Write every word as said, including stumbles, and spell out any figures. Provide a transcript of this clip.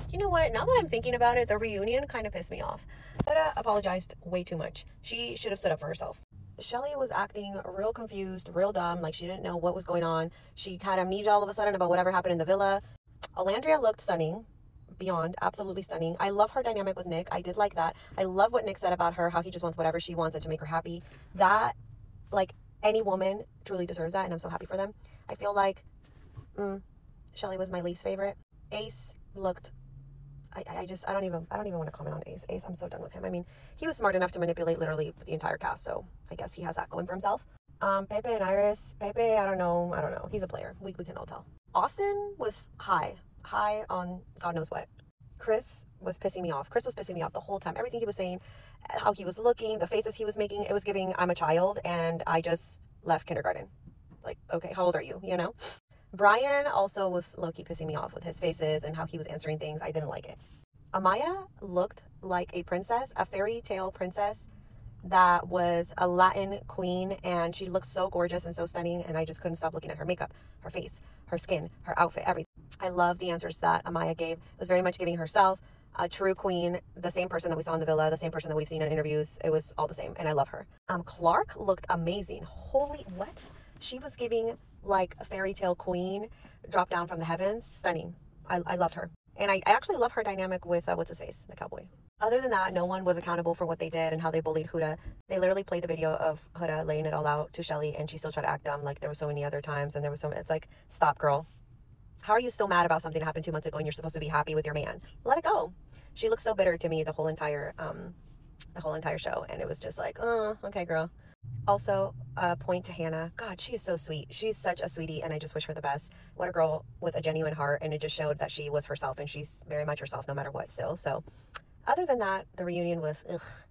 You know what? Now that I'm thinking about it, the reunion kind of pissed me off. Huda apologized way too much. She should have stood up for herself. Shelly was acting real confused, real dumb, like she didn't know what was going on. She had amnesia all of a sudden about whatever happened in the villa. Alandria looked stunning, beyond absolutely stunning. I love her dynamic with Nick. I did like that. I love what Nick said about her, how he just wants whatever she wants and to make her happy. That, like, any woman truly deserves that, and I'm so happy for them. I feel like mm, Shelly was my least favorite. Ace looked I, I just I don't even I don't even want to comment on Ace. Ace, I'm so done with him. I mean, he was smart enough to manipulate literally the entire cast, so I guess he has that going for himself. Um, Pepe and Iris. Pepe, I don't know. I don't know. He's a player. We we can all tell. Austin was high, high on God knows what. Chris was pissing me off. Chris was pissing me off the whole time. Everything he was saying, how he was looking, the faces he was making, it was giving I'm a child and I just left kindergarten. Like, okay, how old are you? You know? Brian also was low-key pissing me off with his faces and how he was answering things. I didn't like it. Amaya looked like a princess, a fairy tale princess that was a Latin queen, and she looked so gorgeous and so stunning, and I just couldn't stop looking at her makeup, her face, her skin, her outfit, everything. I love the answers that Amaya gave. It was very much giving herself, a true queen, the same person that we saw in the villa, the same person that we've seen in interviews. It was all the same, and I love her. Um, Clark looked amazing. Holy, what? She was giving like a fairy tale queen dropped down from the heavens. Stunning. I, I loved her. And I, I actually love her dynamic with, uh, what's his face, the cowboy. Other than that, no one was accountable for what they did and how they bullied Huda. They literally played the video of Huda laying it all out to Shelly, and she still tried to act dumb like there were so many other times, and there was so it's like, stop, girl. How are you still mad about something that happened two months ago and you're supposed to be happy with your man? Let it go. She looked so bitter to me the whole entire um the whole entire show, and it was just like, oh, okay, girl. Also, a uh, point to Hannah. God, she is so sweet. She's such a sweetie, and I just wish her the best. What a girl with a genuine heart, and it just showed that she was herself, and she's very much herself no matter what still. So, other than that, the reunion was ugh.